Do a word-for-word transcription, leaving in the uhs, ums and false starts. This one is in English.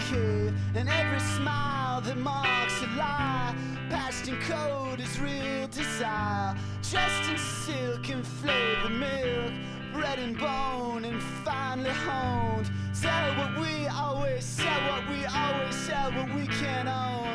cave, and every smile that marks a lie. Patched in code is real desire, dressed in silk and flavored milk, bread and bone and finely honed. Sell what we always sell, what we always sell, what we can't own.